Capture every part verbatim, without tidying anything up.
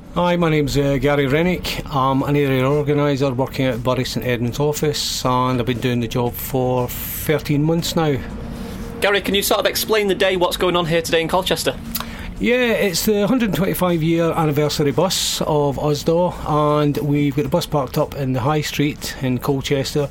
Hi, my name's uh, Gary Rennick. I'm an area organiser working at Bury St Edmunds office, and I've been doing the job for thirteen months now. Gary, can you sort of explain the day, what's going on here today in Colchester? Yeah, it's the one hundred twenty-five year anniversary bus of Usdaw, and we've got the bus parked up in the High Street in Colchester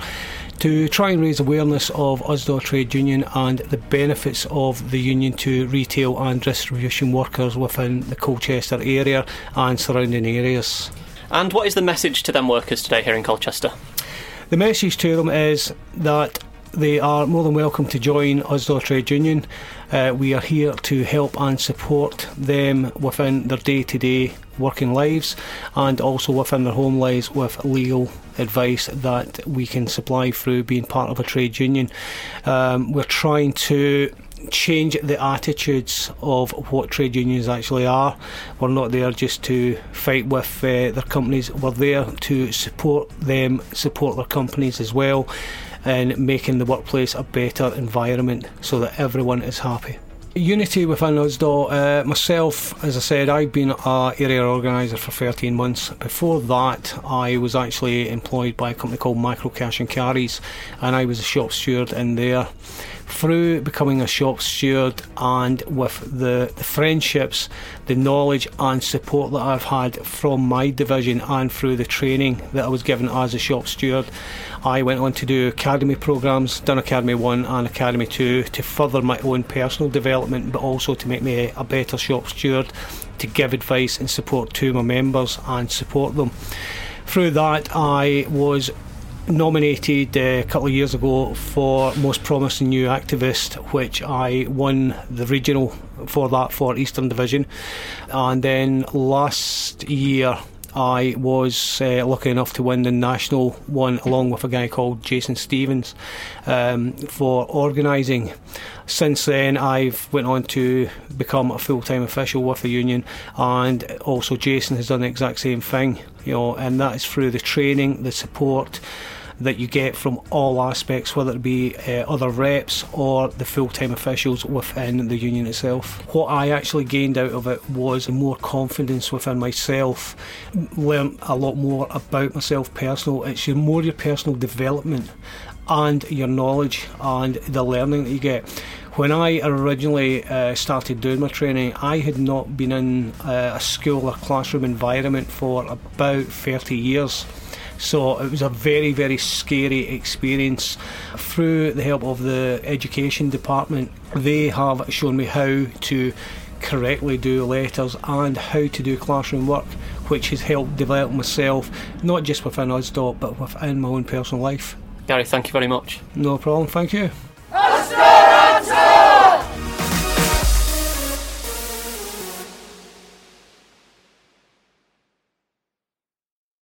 to try and raise awareness of Usdaw Trade Union and the benefits of the union to retail and distribution workers within the Colchester area and surrounding areas. And what is the message to them workers today here in Colchester? The message to them is that they are more than welcome to join Usdaw Trade Union. Uh, we are here to help and support them within their day-to-day working lives and also within their home lives with legal advice that we can supply through being part of a trade union. Um, we're trying to change the attitudes of what trade unions actually are. We're not there just to fight with uh, their companies, we're there to support them, support their companies as well, and making the workplace a better environment so that everyone is happy. Unity within Usdaw, uh, myself, as I said, I've been an area organiser for thirteen months. Before that, I was actually employed by a company called Micro Cash and Carries, and I was a shop steward in there. Through becoming a shop steward and with the, the friendships, the knowledge and support that I've had from my division and through the training that I was given as a shop steward, I went on to do academy programmes, done Academy one and Academy two to further my own personal development, but also to make me a better shop steward, to give advice and support to my members and support them. Through that, I was nominated uh, a couple of years ago for Most Promising New Activist, which I won the regional for that for Eastern Division, and then last year I was uh, lucky enough to win the national one along with a guy called Jason Stevens um, for organising. Since then I've went on to become a full-time official with the union, and also Jason has done the exact same thing, you know, and that is through the training, the support that you get from all aspects, whether it be uh, other reps or the full-time officials within the union itself. What I actually gained out of it was more confidence within myself, learned a lot more about myself personal. It's your, more your personal development and your knowledge and the learning that you get. When I originally uh, started doing my training, I had not been in uh, a school or classroom environment for about thirty years. So it was a very, very scary experience. Through the help of the education department, they have shown me how to correctly do letters and how to do classroom work, which has helped develop myself, not just within Usdaw, but within my own personal life. Gary, thank you very much. No problem, thank you. Usdaw!